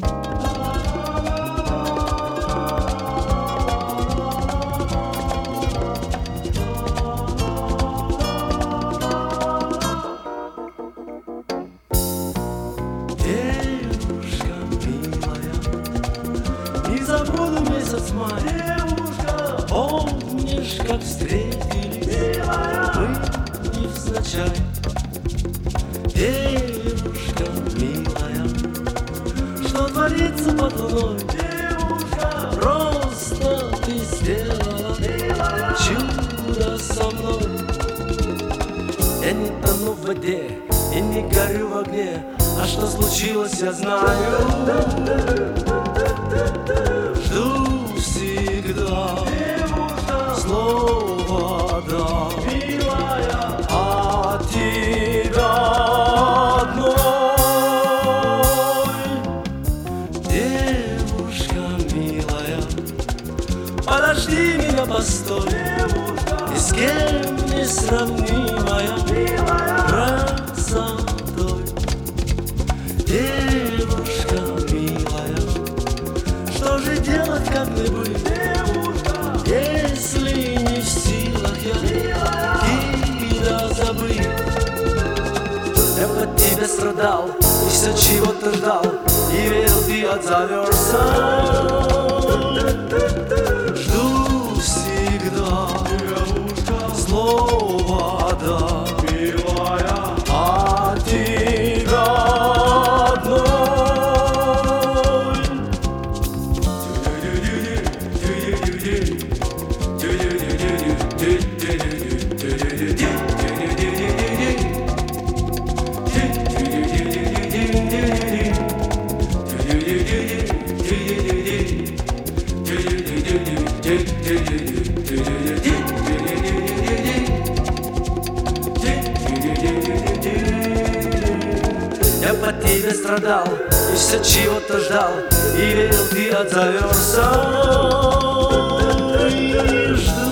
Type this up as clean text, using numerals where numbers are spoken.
Девушка милая, не забуду месяц мая. Девушка, помнишь, как встретились, милая, мы невзначай. Девушка милая, что творится под луной? Девушка, просто ты сделала, милая, чудо со мной. Я не тону в воде и не горю в огне, а что случилось, я знаю. Жду всегда, девушка, слово да, милая, от тебя одной. Девушка милая, подожди меня, постой, девушка, ни с кем не сравнимая, милая, красотой. Девушка милая, что же делать, как мне быть, девушка, если не в силах я, милая, тебя забыть? Я под тебя страдал, и все, чего ты ждал, и верил, ты отзовешься. Жду всегда, девушка, слово да, милая, от тебя одной. Я по тебе страдал, и все, чего-то ждал, и верил, ты отзовешься.